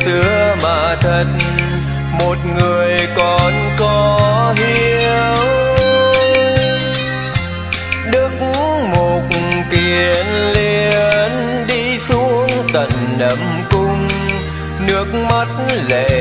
xưa mà thật, một người còn có hiếu. Đức Mục Kiền Liên đi xuống tận Nậm Cung, nước mắt lệ